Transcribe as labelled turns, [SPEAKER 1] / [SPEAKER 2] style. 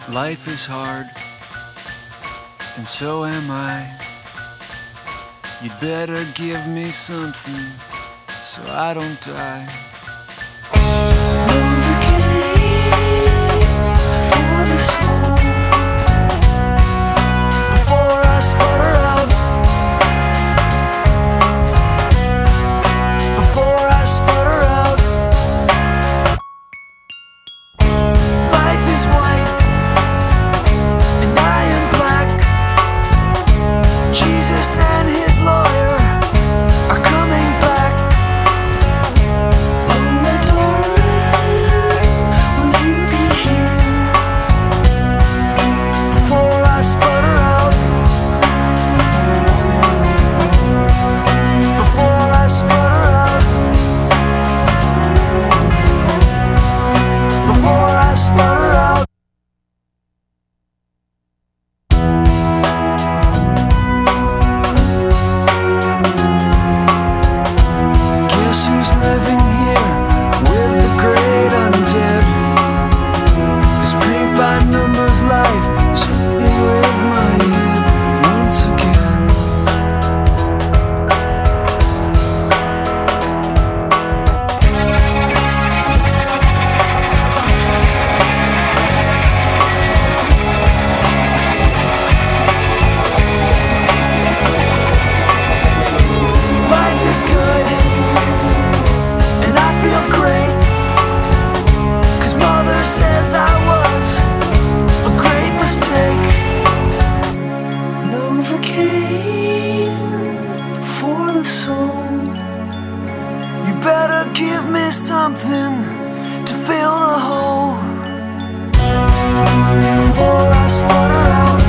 [SPEAKER 1] Life is hard, and so am I. You'd better give me something so I don't die.
[SPEAKER 2] For the soul, before I sputter out, before I sputter out. Life is white and I am black. Jesus and his lawyer are coming back. Oh my darling, will you be here before I sputter out? Before I sputter out. Before I sputter out. Guess who's living here with the great undead? This paint by numbers life is f***ing with my head once again. Life is good and I feel great, 'cause mother says I was a great mistake. Novocaine for the soul. You better give me something to fill the hole before I sputter out.